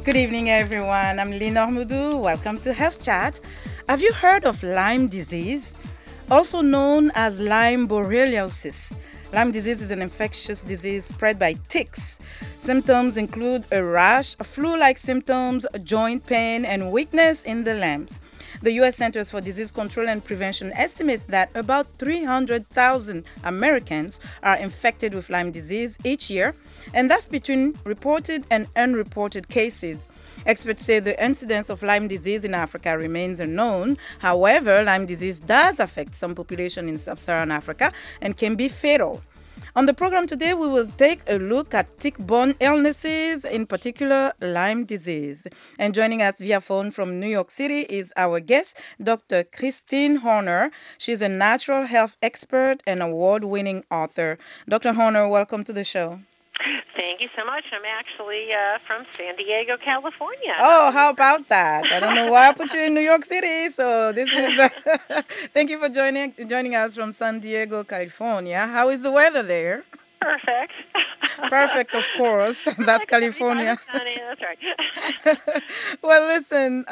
Good evening, everyone. I'm Lenore Moudou. Welcome to Health Chat. Have you heard of Lyme disease? Also known as Lyme borreliosis. Lyme disease is an infectious disease spread by ticks. Symptoms include a rash, flu-like symptoms, joint pain, and weakness in the limbs. The U.S. Centers for Disease Control and Prevention estimates that about 300,000 Americans are infected with Lyme disease each year, and that's between reported and unreported cases. Experts say the incidence of Lyme disease in Africa remains unknown. However, Lyme disease does affect some population in sub-Saharan Africa and can be fatal. On the program today, we will take a look at tick-borne illnesses, in particular Lyme disease. And joining us via phone from New York City is our guest, Dr. Christine Horner. She's a natural health expert and award-winning author. Dr. Horner, welcome to the show. Thank you so much. I'm actually from San Diego, California. Oh, how about that? I don't know why I put you in New York City. So this is thank you for joining us from San Diego, California. How is the weather there? Perfect. Perfect, of course. That's California. That's right. Well, listen,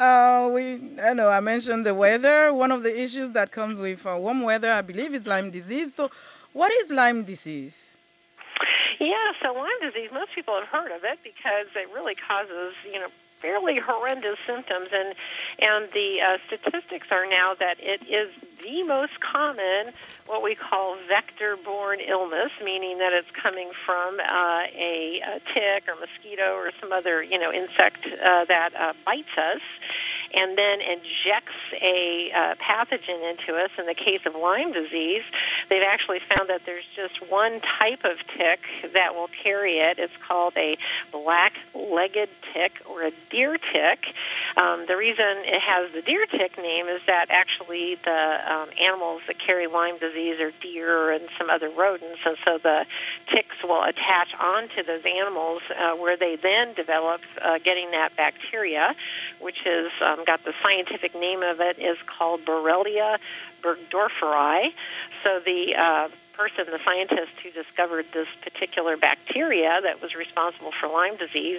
I mentioned the weather. One of the issues that comes with warm weather, I believe, is Lyme disease. So what is Lyme disease? Yeah, so Lyme disease, most people have heard of it because it really causes, fairly horrendous symptoms, and the statistics are now that it is the most common what we call vector-borne illness, meaning that it's coming from a tick or mosquito or some other insect that bites us and then injects a pathogen into us. In the case of Lyme disease, they've actually found that there's just one type of tick that will carry it. It's called a black-legged tick or a deer tick. The reason it has the deer tick name is that actually the animals that carry Lyme disease are deer and some other rodents, and so the ticks will attach onto those animals where they then develop getting that bacteria, which is got the scientific name of it is called Borrelia burgdorferi. So the the scientist who discovered this particular bacteria that was responsible for Lyme disease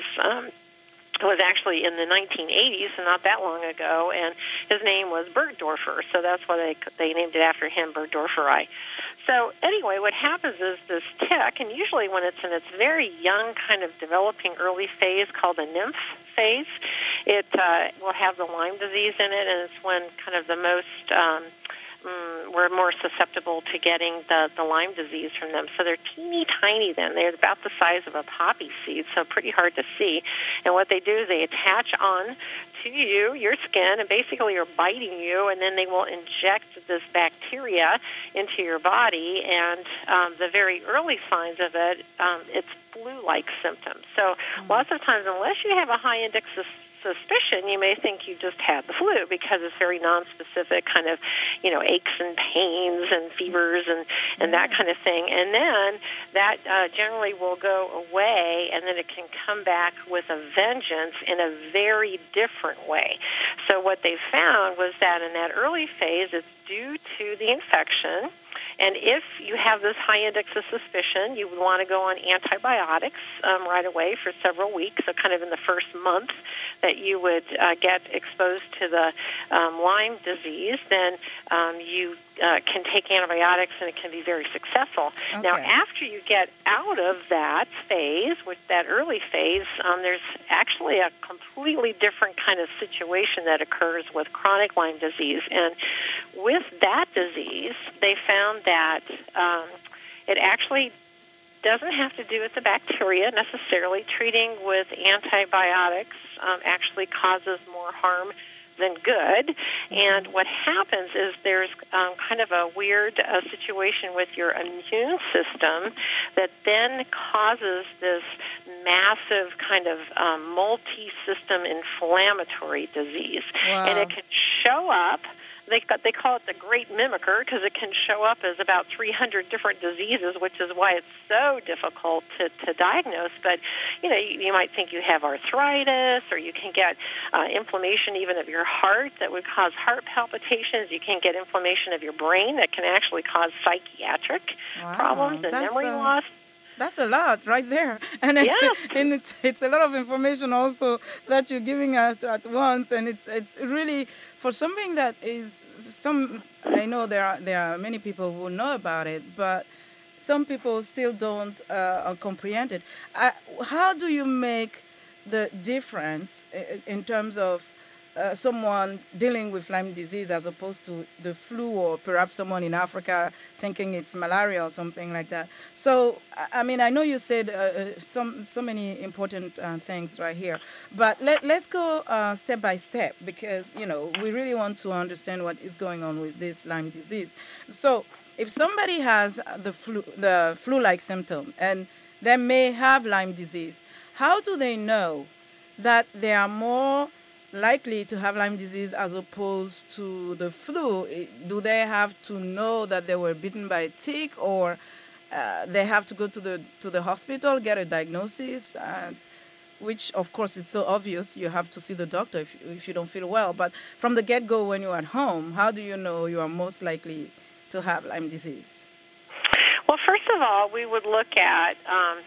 was actually in the 1980s, so not that long ago, and his name was Burgdorfer, so that's why they named it after him, Burgdorferi. So anyway, what happens is this tick, and usually when it's in its very young kind of developing early phase called the nymph phase, it will have the Lyme disease in it, and it's when kind of the most we're more susceptible to getting the Lyme disease from them. So they're teeny tiny then. They're about the size of a poppy seed, so pretty hard to see. And what they do is they attach on to your skin, and basically are biting you, and then they will inject this bacteria into your body. And the very early signs of it, it's flu-like symptoms. So lots of times, unless you have a high index of suspicion, you may think you just had the flu because it's very nonspecific, kind of, aches and pains and fevers and that kind of thing. And then that generally will go away, and then it can come back with a vengeance in a very different way. So what they found was that in that early phase, it's due to the infection. And if you have this high index of suspicion, you would want to go on antibiotics right away for several weeks, so kind of in the first month that you would get exposed to the Lyme disease, then you can take antibiotics, and it can be very successful. Okay. Now, after you get out of that phase, with that early phase, there's actually a completely different kind of situation that occurs with chronic Lyme disease. And with that disease, they found that it actually doesn't have to do with the bacteria necessarily. Treating with antibiotics actually causes more harm than good. And what happens is there's kind of a weird situation with your immune system that then causes this massive kind of multi-system inflammatory disease. Wow. And it can show up. They call it the great mimicker because it can show up as about 300 different diseases, which is why it's so difficult to diagnose. But, you might think you have arthritis, or you can get inflammation even of your heart that would cause heart palpitations. You can get inflammation of your brain that can actually cause psychiatric problems and memory loss. That's a lot right there, and Yes. it's a lot of information also that you're giving us at once, and it's really for something that is some. I know there are many people who know about it, but some people still don't comprehend it. How do you make the difference in terms of someone dealing with Lyme disease as opposed to the flu, or perhaps someone in Africa thinking it's malaria or something like that? So, I mean, I know you said so many important things right here, but let's go step by step, because we really want to understand what is going on with this Lyme disease. So, if somebody has the flu-like symptom, and they may have Lyme disease, how do they know that they are more likely to have Lyme disease as opposed to the flu? Do they have to know that they were bitten by a tick, or they have to go to the hospital, get a diagnosis? Which, of course, it's so obvious. You have to see the doctor if you don't feel well. But from the get-go, when you're at home, how do you know you are most likely to have Lyme disease? Well, first of all, we would look at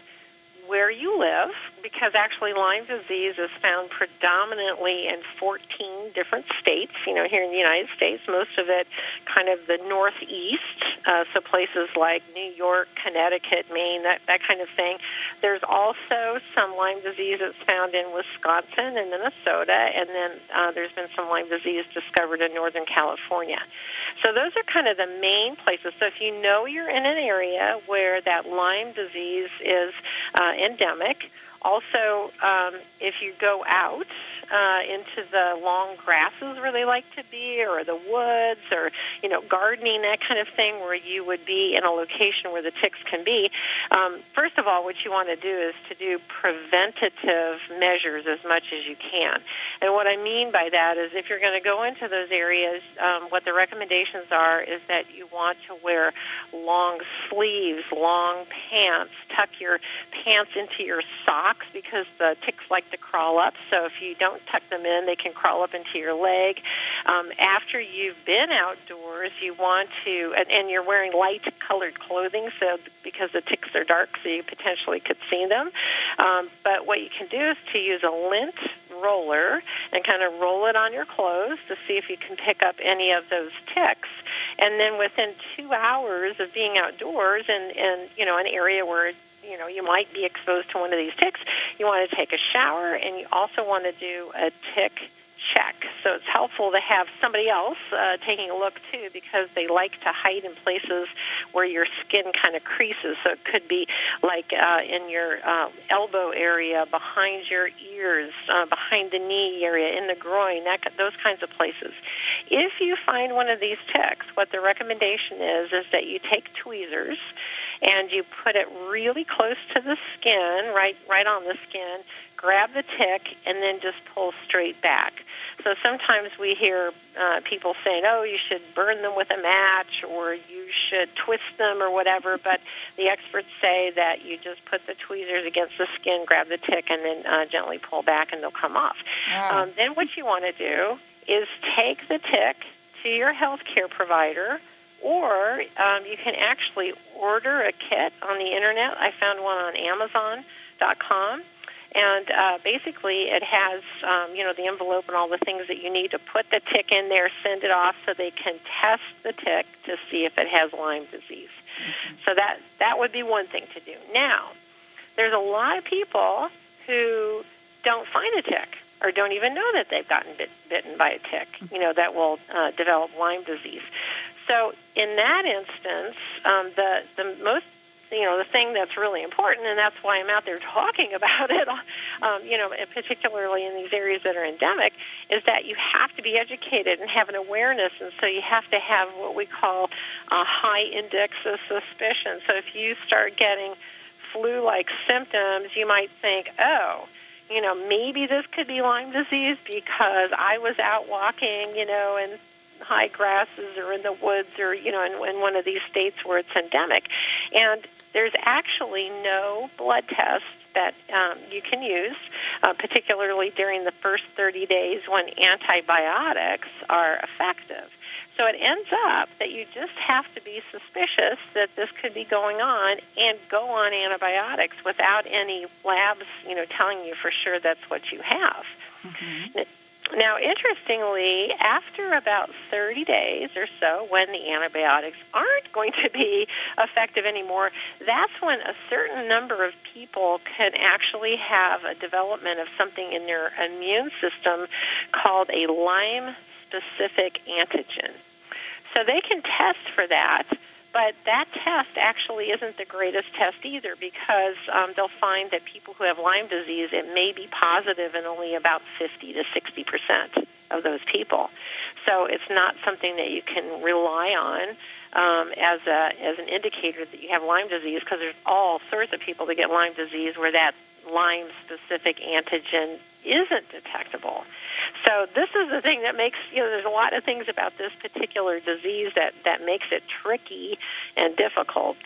where you live, because actually Lyme disease is found predominantly in 14 different states. Here in the United States, most of it kind of the Northeast, so places like New York, Connecticut, Maine, that kind of thing. There's also some Lyme disease that's found in Wisconsin and Minnesota, and then there's been some Lyme disease discovered in Northern California. So those are kind of the main places. So if you know you're in an area where that Lyme disease is endemic. Also, if you go out into the long grasses where they like to be, or the woods, or gardening, that kind of thing, where you would be in a location where the ticks can be, first of all, what you want to do is to do preventative measures as much as you can. And what I mean by that is, if you're going to go into those areas, what the recommendations are is that you want to wear long sleeves, long pants, tuck your pants into your socks, because the ticks like to crawl up. So if you don't tuck them in, they can crawl up into your leg. After you've been outdoors, you want to, and you're wearing light-colored clothing, so because the ticks are dark, so you potentially could see them. But what you can do is to use a lint roller and kind of roll it on your clothes to see if you can pick up any of those ticks. And then within 2 hours of being outdoors in an area where you might be exposed to one of these ticks, you want to take a shower, and you also want to do a tick check. So it's helpful to have somebody else taking a look, too, because they like to hide in places where your skin kind of creases. So it could be like in your elbow area, behind your ears, behind the knee area, in the groin, those kinds of places. If you find one of these ticks, what the recommendation is that you take tweezers and you put it really close to the skin, right on the skin, grab the tick, and then just pull straight back. So sometimes we hear people saying, oh, you should burn them with a match, or you should twist them, or whatever, but the experts say that you just put the tweezers against the skin, grab the tick, and then gently pull back, and they'll come off. Wow. Then what you want to do is take the tick to your healthcare provider, or you can actually order a kit on the Internet. I found one on Amazon.com. And basically it has, the envelope and all the things that you need to put the tick in there, send it off so they can test the tick to see if it has Lyme disease. Mm-hmm. So that would be one thing to do. Now, there's a lot of people who don't find a tick or don't even know that they've gotten bitten by a tick, that will develop Lyme disease. So in that instance, the most the thing that's really important, and that's why I'm out there talking about it, particularly in these areas that are endemic, is that you have to be educated and have an awareness, and so you have to have what we call a high index of suspicion. So if you start getting flu-like symptoms, you might think, oh, maybe this could be Lyme disease because I was out walking, in high grasses or in the woods or, in one of these states where it's endemic. And there's actually no blood test that you can use, particularly during the first 30 days when antibiotics are effective. So it ends up that you just have to be suspicious that this could be going on and go on antibiotics without any labs, telling you for sure that's what you have. Mm-hmm. Now, interestingly, after about 30 days or so, when the antibiotics aren't going to be effective anymore, that's when a certain number of people can actually have a development of something in their immune system called a Lyme-specific antigen. So they can test for that, but that test actually isn't the greatest test either, because they'll find that people who have Lyme disease, it may be positive in only about 50 to 60% of those people. So it's not something that you can rely on as an indicator that you have Lyme disease, because there's all sorts of people that get Lyme disease where that Lyme-specific antigen isn't detectable. So this is the thing that makes, there's a lot of things about this particular disease that makes it tricky and difficult,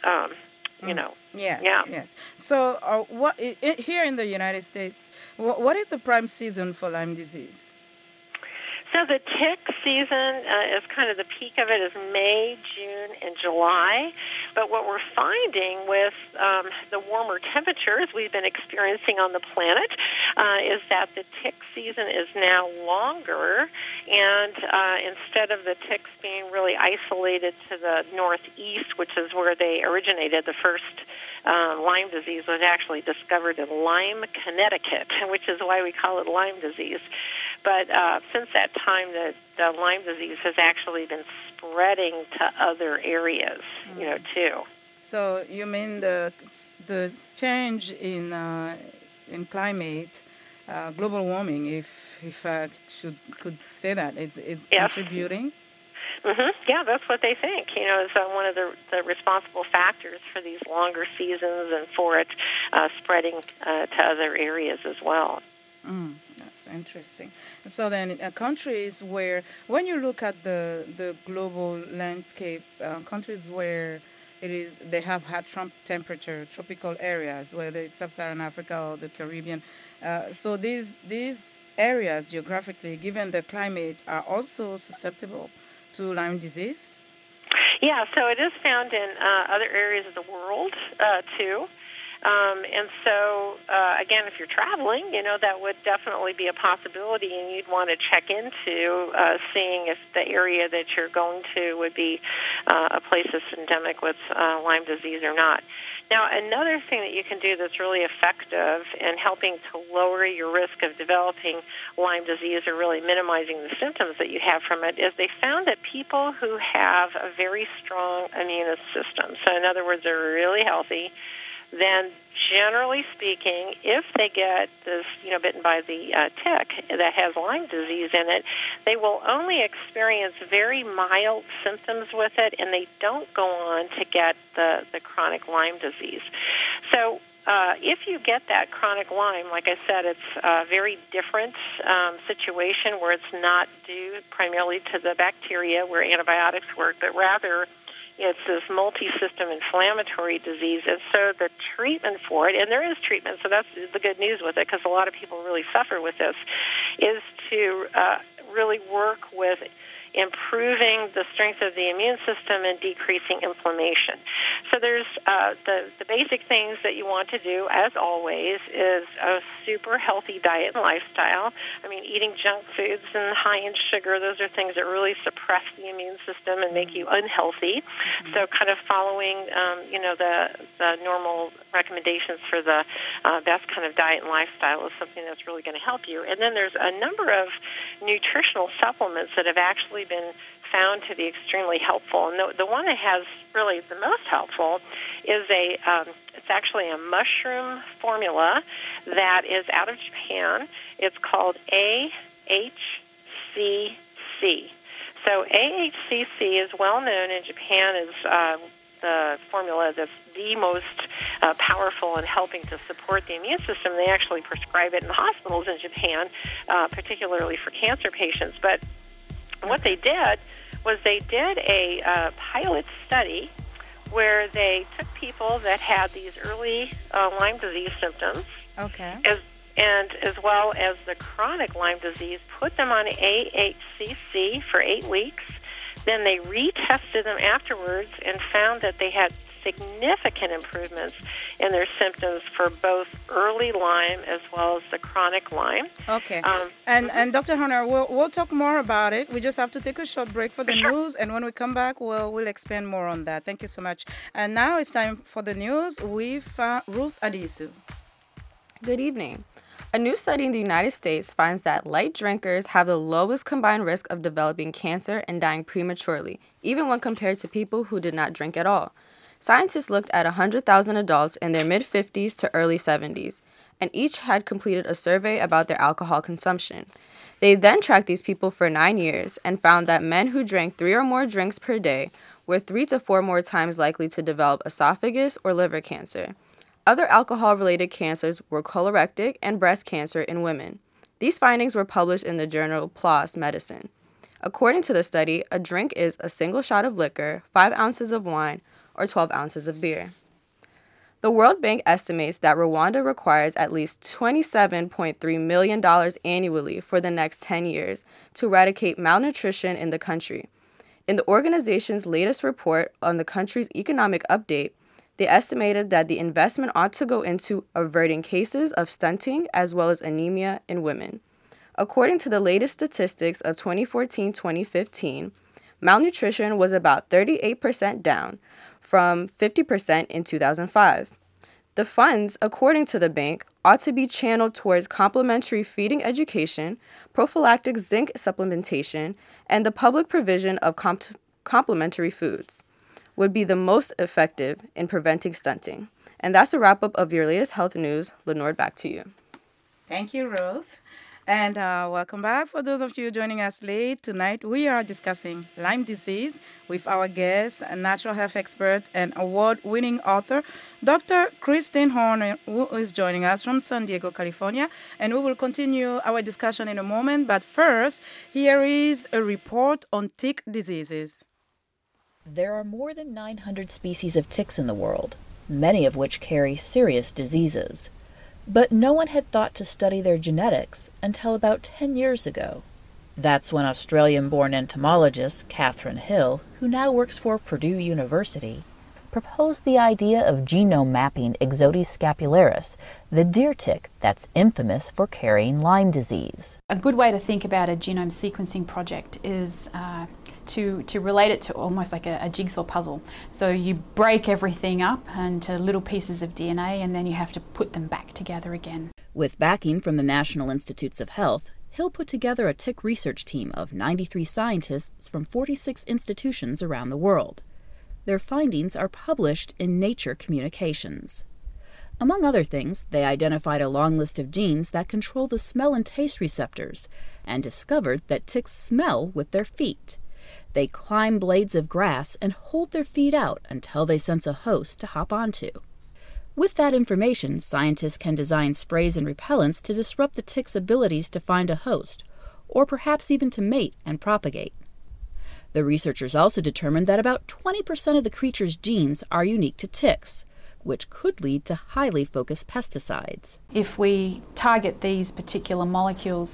Yes. So here in the United States, what is the prime season for Lyme disease? So the tick season is kind of the peak of it is May, June, and July. But what we're finding with the warmer temperatures we've been experiencing on the planet is that the tick season is now longer. And instead of the ticks being really isolated to the northeast, which is where they originated, the first Lyme disease was actually discovered in Lyme, Connecticut, which is why we call it Lyme disease. But since that time, the Lyme disease has actually been spreading to other areas, too. So you mean the change in climate, global warming, if I could say that, it's yes. Contributing? Mm-hmm. Yeah, that's what they think. Is one of the responsible factors for these longer seasons and for it spreading to other areas as well. That's interesting. So then countries where, when you look at the global landscape, countries where they have hot temperature, tropical areas, whether it's sub-Saharan Africa or the Caribbean, so these areas geographically, given the climate, are also susceptible to Lyme disease? Yeah, so it is found in other areas of the world, too. And so, again, if you're traveling, that would definitely be a possibility, and you'd want to check into seeing if the area that you're going to would be a place that's endemic with Lyme disease or not. Now, another thing that you can do that's really effective in helping to lower your risk of developing Lyme disease or really minimizing the symptoms that you have from it is they found that people who have a very strong immune system, so in other words, they're really healthy, then generally speaking, if they get this, bitten by the tick that has Lyme disease in it, they will only experience very mild symptoms with it, and they don't go on to get the chronic Lyme disease. So if you get that chronic Lyme, like I said, it's a very different situation where it's not due primarily to the bacteria where antibiotics work, but rather it's this multi-system inflammatory disease, and so the treatment for it, and there is treatment, so that's the good news with it, because a lot of people really suffer with this, is to really work with improving the strength of the immune system and decreasing inflammation. So there's the basic things that you want to do, as always, is a super healthy diet and lifestyle. I mean, eating junk foods and high in sugar, those are things that really suppress the immune system and make you unhealthy. Mm-hmm. So kind of following, the normal recommendations for the best kind of diet and lifestyle is something that's really going to help you. And then there's a number of nutritional supplements that have actually been found to be extremely helpful. And the one that has really the most helpful is it's actually a mushroom formula that is out of Japan. It's called AHCC. So AHCC is well known in Japan as the formula that's the most powerful in helping to support the immune system. They actually prescribe it in hospitals in Japan, particularly for cancer patients. But what they did was they did a pilot study where they took people that had these early Lyme disease symptoms, as well as the chronic Lyme disease, put them on AHCC for 8 weeks, Then they retested them afterwards and found that they had significant improvements in their symptoms for both early Lyme as well as the chronic Lyme. Okay. And Dr. Horner, we'll talk more about it. We just have to take a short break for the news, and when we come back, we'll expand more on that. Thank you so much. And now it's time for the news with Ruth Adisu. Good evening. A new study in the United States finds that light drinkers have the lowest combined risk of developing cancer and dying prematurely, even when compared to people who did not drink at all. Scientists looked at 100,000 adults in their mid-50s to early 70s, and each had completed a survey about their alcohol consumption. They then tracked these people for 9 years and found that men who drank 3 or more drinks per day were 3 to 4 more times likely to develop esophagus or liver cancer. Other alcohol-related cancers were colorectal and breast cancer in women. These findings were published in the journal PLOS Medicine. According to the study, a drink is a single shot of liquor, 5 ounces of wine, or 12 ounces of beer. The World Bank estimates that Rwanda requires at least $27.3 million annually for the next 10 years to eradicate malnutrition in the country. In the organization's latest report on the country's economic update, they estimated that the investment ought to go into averting cases of stunting as well as anemia in women. According to the latest statistics of 2014-2015, malnutrition was about 38% down from 50% in 2005. The funds, according to the bank, ought to be channeled towards complementary feeding education, prophylactic zinc supplementation, and the public provision of complementary foods would be the most effective in preventing stunting. And that's a wrap-up of your latest health news. Lenore, back to you. Thank you, Ruth. And welcome back. For those of you joining us late tonight, we are discussing Lyme disease with our guest, a natural health expert and award-winning author, Dr. Christine Horner, who is joining us from San Diego, California. And we will continue our discussion in a moment. But first, here is a report on tick diseases. There are more than 900 species of ticks in the world, many of which carry serious diseases. But no one had thought to study their genetics until about 10 years ago. That's when Australian-born entomologist Catherine Hill, who now works for Purdue University, proposed the idea of genome mapping Ixodes scapularis, the deer tick that's infamous for carrying Lyme disease. A good way to think about a genome sequencing project is to relate it to almost like a jigsaw puzzle. So you break everything up into little pieces of DNA and then you have to put them back together again. With backing from the National Institutes of Health, Hill put together a tick research team of 93 scientists from 46 institutions around the world. Their findings are published in Nature Communications. Among other things, they identified a long list of genes that control the smell and taste receptors and discovered that ticks smell with their feet. They climb blades of grass and hold their feet out until they sense a host to hop onto. With that information, scientists can design sprays and repellents to disrupt the tick's abilities to find a host, or perhaps even to mate and propagate. The researchers also determined that about 20% of the creature's genes are unique to ticks, which could lead to highly focused pesticides. If we target these particular molecules,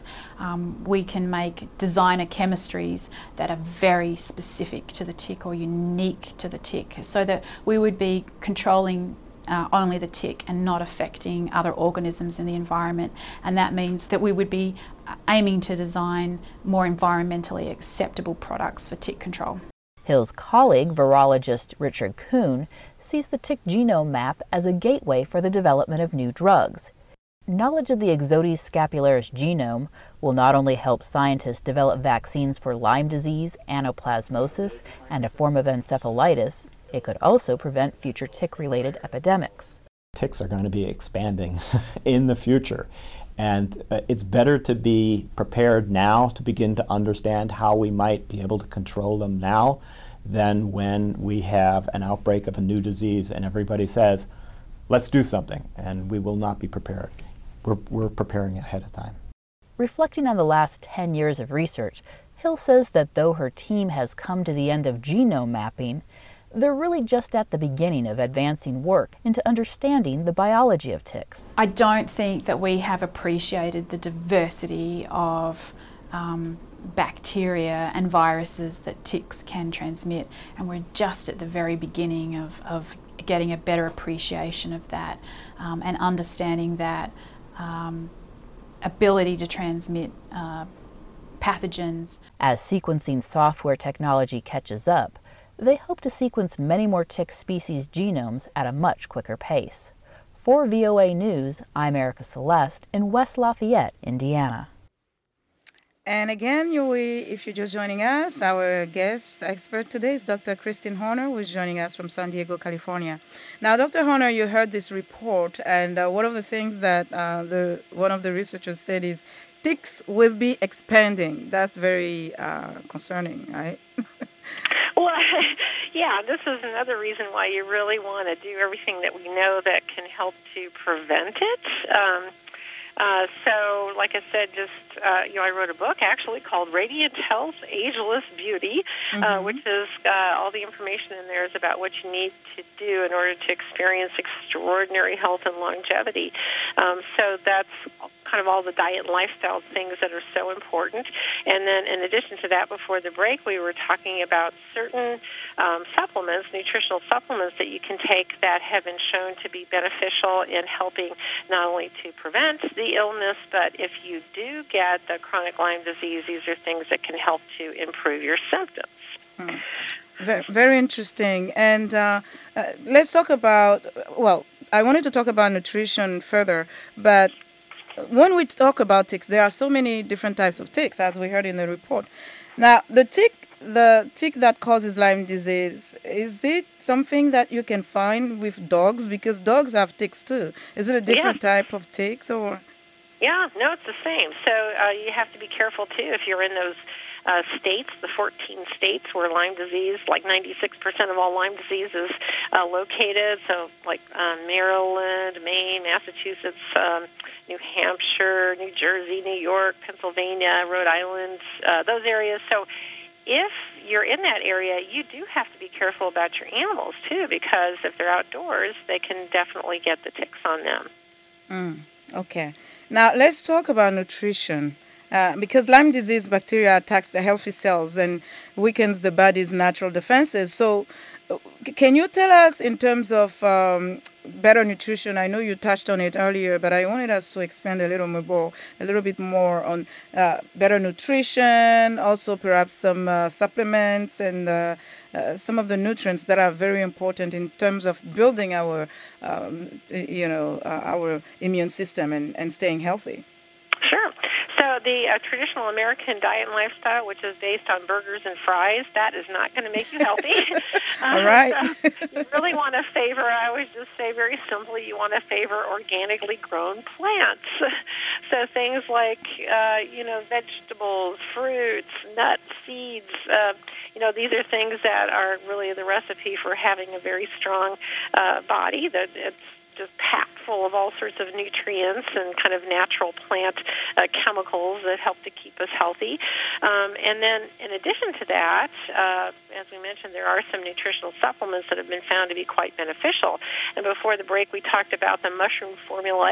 we can make designer chemistries that are very specific to the tick or unique to the tick, so that we would be controlling only the tick and not affecting other organisms in the environment. And that means that we would be aiming to design more environmentally acceptable products for tick control. Hill's colleague, virologist Richard Kuhn, sees the tick genome map as a gateway for the development of new drugs. Knowledge of the Ixodes scapularis genome will not only help scientists develop vaccines for Lyme disease, anaplasmosis, and a form of encephalitis, it could also prevent future tick-related epidemics. Ticks are going to be expanding in the future. And it's better to be prepared now to begin to understand how we might be able to control them now than when we have an outbreak of a new disease and everybody says, let's do something, and we will not be prepared. We're preparing ahead of time. Reflecting on the last 10 years of research, Hill says that though her team has come to the end of genome mapping, they're really just at the beginning of advancing work into understanding the biology of ticks. I don't think that we have appreciated the diversity of bacteria and viruses that ticks can transmit, and we're just at the very beginning of getting a better appreciation of that and understanding that ability to transmit pathogens. As sequencing software technology catches up, they hope to sequence many more tick species genomes at a much quicker pace. For VOA News, I'm Erica Celeste in West Lafayette, Indiana. And again, if you're just joining us, our guest expert today is Dr. Christine Horner, who is joining us from San Diego, California. Now, Dr. Horner, you heard this report, and one of the things that one of the researchers said is ticks will be expanding. That's very concerning, right? Well, yeah, this is another reason why you really want to do everything that we know that can help to prevent it. So, like I said, I wrote a book actually called Radiant Health, Ageless Beauty, which is all the information in there is about what you need to do in order to experience extraordinary health and longevity. So that's kind of all the diet and lifestyle things that are so important. And then in addition to that, before the break, we were talking about certain supplements, nutritional supplements that you can take that have been shown to be beneficial in helping not only to prevent the illness, but if you do get the chronic Lyme disease, these are things that can help to improve your symptoms. Very interesting. And let's talk about, I wanted to talk about nutrition further, but when we talk about ticks, there are so many different types of ticks, as we heard in the report. Now, the tick that causes Lyme disease, is it something that you can find with dogs? Because dogs have ticks too. Is it a different type of ticks, or? Yeah, no, it's the same. So you have to be careful too if you're in those states, the 14 states where Lyme disease, like 96% of all Lyme disease is located. So like Maryland, Maine, Massachusetts, New Hampshire, New Jersey, New York, Pennsylvania, Rhode Island, those areas. So if you're in that area, you do have to be careful about your animals too, because if they're outdoors, they can definitely get the ticks on them. Okay. Now let's talk about nutrition. Because Lyme disease bacteria attacks the healthy cells and weakens the body's natural defenses. So can you tell us in terms of better nutrition? I know you touched on it earlier, but I wanted us to expand a little bit more on better nutrition, also perhaps some supplements and some of the nutrients that are very important in terms of building our immune system and staying healthy. Sure. So the traditional American diet and lifestyle, which is based on burgers and fries, that is not going to make you healthy. All right. So you really want to favor, I always just say very simply, you want to favor organically grown plants. So things like, vegetables, fruits, nuts, seeds, these are things that are really the recipe for having a very strong body. That it's just packed full of all sorts of nutrients and kind of natural plant chemicals that help to keep us healthy. And then in addition to that, as we mentioned, there are some nutritional supplements that have been found to be quite beneficial. And before the break, we talked about the mushroom formula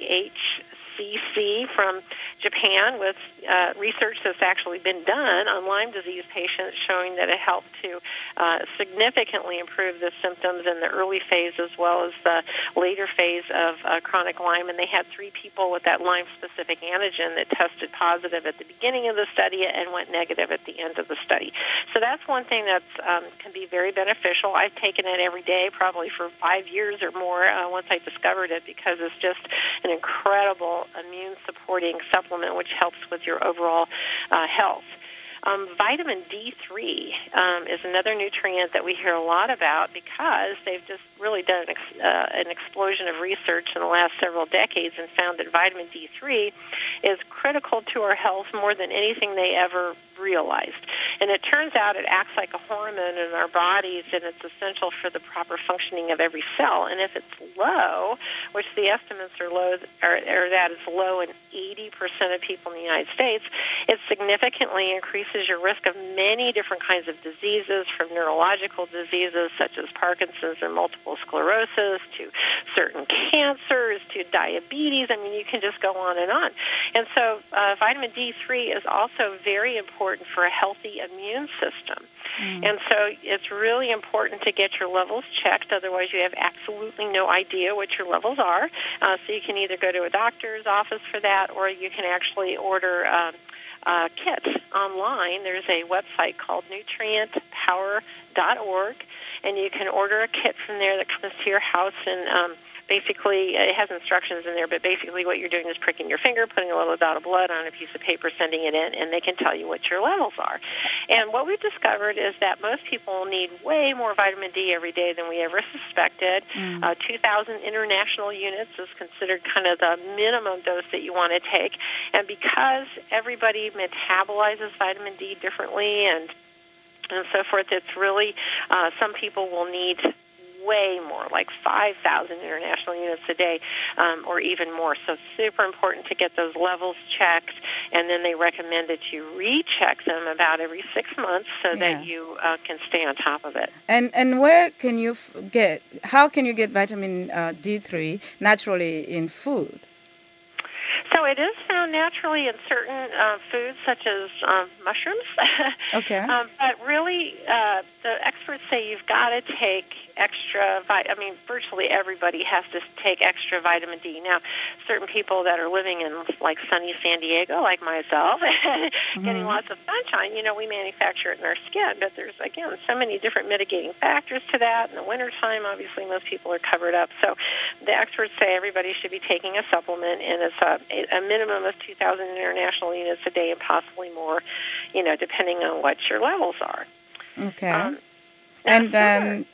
AHCC from Japan with research that's actually been done on Lyme disease patients showing that it helped to significantly improve the symptoms in the early phase as well as the later phase of chronic Lyme. And they had 3 people with that Lyme-specific antigen that tested positive at the beginning of the study and went negative at the end of the study. So that's one thing that can be very beneficial. I've taken it every day probably for 5 years or more once I discovered it because it's just an incredible immune-supporting supplement which helps with your overall health. Vitamin D3 is another nutrient that we hear a lot about because they've just really done an explosion of research in the last several decades and found that vitamin D3 is critical to our health more than anything they ever realized. And it turns out it acts like a hormone in our bodies, and it's essential for the proper functioning of every cell. And if it's low, which the estimates are low, or that is low in 80% of people in the United States, it significantly increases your risk of many different kinds of diseases, from neurological diseases such as Parkinson's and multiple sclerosis to certain cancers to diabetes. I mean, you can just go on and on. And so vitamin D3 is also very important for a healthy immune system. And so it's really important to get your levels checked. Otherwise, you have absolutely no idea what your levels are. So you can either go to a doctor's office for that, or you can actually order kits online. There's a website called nutrientpower.org, and you can order a kit from there that comes to your house, and basically, it has instructions in there, but basically what you're doing is pricking your finger, putting a little dot of blood on a piece of paper, sending it in, and they can tell you what your levels are. And what we've discovered is that most people need way more vitamin D every day than we ever suspected. 2,000 international units is considered kind of the minimum dose that you want to take. And because everybody metabolizes vitamin D differently and so forth, it's really, some people will need way more, like 5,000 international units a day, or even more. So it's super important to get those levels checked, and then they recommend that you recheck them about every 6 months so that you can stay on top of it. And where can you how can you get vitamin D3 naturally in food? So it is found naturally in certain foods, such as mushrooms. Okay. But really, the experts say you've got to take extra virtually everybody has to take extra vitamin D. Now, certain people that are living in, like, sunny San Diego, like myself, getting lots of sunshine, we manufacture it in our skin. But there's, again, so many different mitigating factors to that. In the wintertime, obviously, most people are covered up. So the experts say everybody should be taking a supplement, and it's a minimum of 2,000 international units a day and possibly more, depending on what your levels are. Okay. And then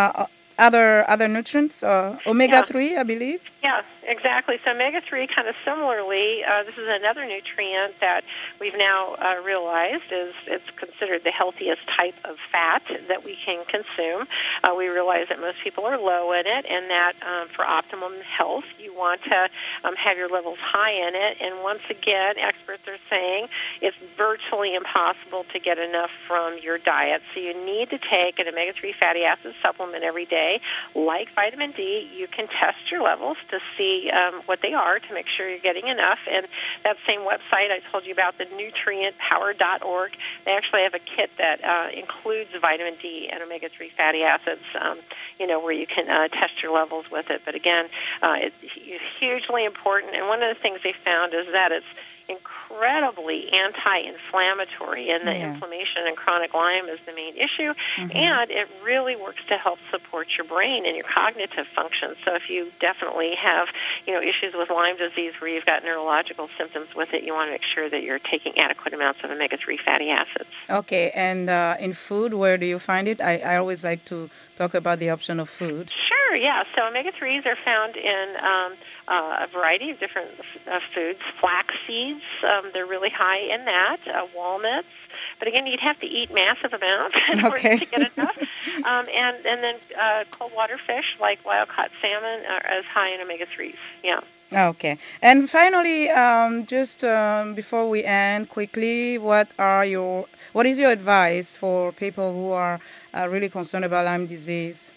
other nutrients, omega-3, I believe? Yeah, exactly. So omega-3, kind of similarly, this is another nutrient that we've now realized is it's considered the healthiest type of fat that we can consume. We realize that most people are low in it, and that for optimum health, you want to have your levels high in it. And once again, experts are saying it's virtually impossible to get enough from your diet. So you need to take an omega-3 fatty acid supplement every day. Like vitamin D, you can test your levels to see what they are to make sure you're getting enough. And that same website I told you about, the nutrientpower.org, they actually have a kit that includes vitamin D and omega-3 fatty acids, where you can test your levels with it. But again, it's hugely important. And one of the things they found is that it's incredibly anti-inflammatory, and the inflammation and chronic Lyme is the main issue, and it really works to help support your brain and your cognitive function. So if you definitely have, issues with Lyme disease where you've got neurological symptoms with it, you want to make sure that you're taking adequate amounts of omega-3 fatty acids. Okay, and in food, where do you find it? I always like to talk about the option of food. Sure, yeah. So omega-3s are found in a variety of different foods. Flax seeds, they're really high in that. Walnuts. But again, you'd have to eat massive amounts in order to get enough. And then cold water fish, like wild-caught salmon, are as high in omega-3s, yeah. Okay. And finally, just before we end, quickly, what is your advice for people who are really concerned about Lyme disease?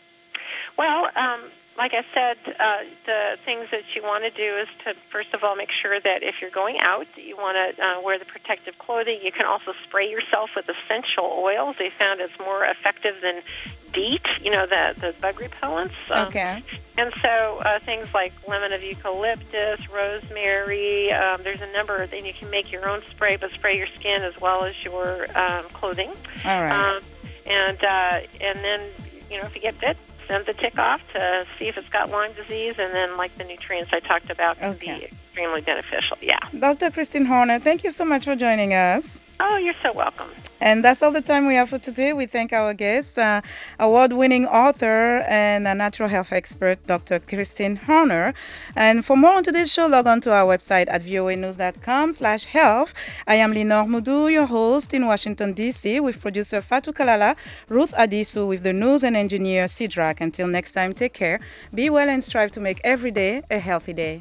Well, like I said, the things that you want to do is to, first of all, make sure that if you're going out, you want to wear the protective clothing. You can also spray yourself with essential oils. They found it's more effective than DEET, the bug repellents. Okay. And so things like lemon of eucalyptus, rosemary, there's a number, and you can make your own spray, but spray your skin as well as your clothing. All right. And then, if you get bit, send the tick off to see if it's got Lyme disease, and then, like the nutrients I talked about, can be extremely beneficial. Yeah. Dr. Christine Horner, thank you so much for joining us. Oh, you're so welcome. And that's all the time we have for today. We thank our guest, award-winning author and a natural health expert, Dr. Christine Horner. And for more on today's show, log on to our website at voanews.com/health. I am Lenore Moudou, your host in Washington, D.C., with producer Fatou Kalala, Ruth Adisu, with the news and engineer Sidrak. Until next time, take care, be well, and strive to make every day a healthy day.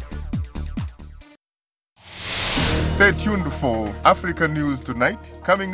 Stay tuned for Africa News Tonight, coming